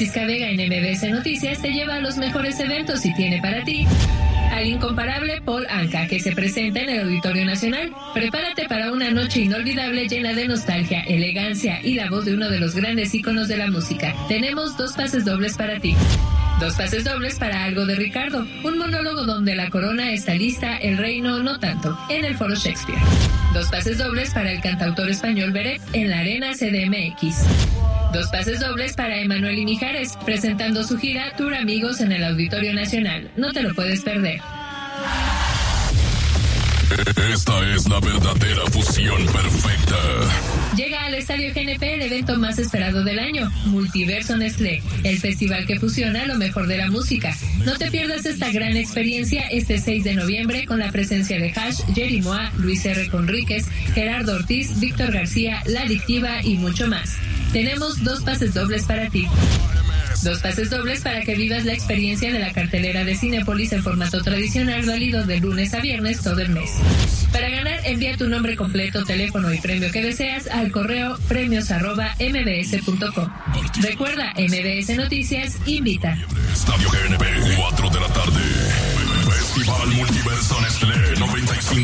Francisca Vega en MBS Noticias te lleva a los mejores eventos y tiene para ti al incomparable Paul Anka, que se presenta en el Auditorio Nacional. Prepárate para una noche inolvidable llena de nostalgia, elegancia y la voz de uno de los grandes íconos de la música. Tenemos 2 pases dobles para ti. 2 pases dobles para Algo de Ricardo, un monólogo donde la corona está lista, el reino no tanto, en el Foro Shakespeare. 2 pases dobles para el cantautor español Beret en la Arena CDMX. 2 pases dobles para Emanuel y Mijares, presentando su gira Tour Amigos en el Auditorio Nacional. No te lo puedes perder. Esta es la verdadera fusión perfecta. Llega al Estadio GNP el evento más esperado del año, Multiverso Nestlé, el festival que fusiona lo mejor de la música. No te pierdas esta gran experiencia este 6 de noviembre con la presencia de Hash, Jerry Moa, Luis R. Conríquez, Gerardo Ortiz, Víctor García, La Adictiva y mucho más. Tenemos 2 pases dobles para ti. 2 pases dobles para que vivas la experiencia de la cartelera de Cinépolis en formato tradicional, válido de lunes a viernes todo el mes. Para ganar, envía tu nombre completo, teléfono y premio que deseas al correo premios@mbs.com. Recuerda, MBS Noticias invita. Estadio GNP, 4 de la tarde. Festival Multiverso Nestlé 95.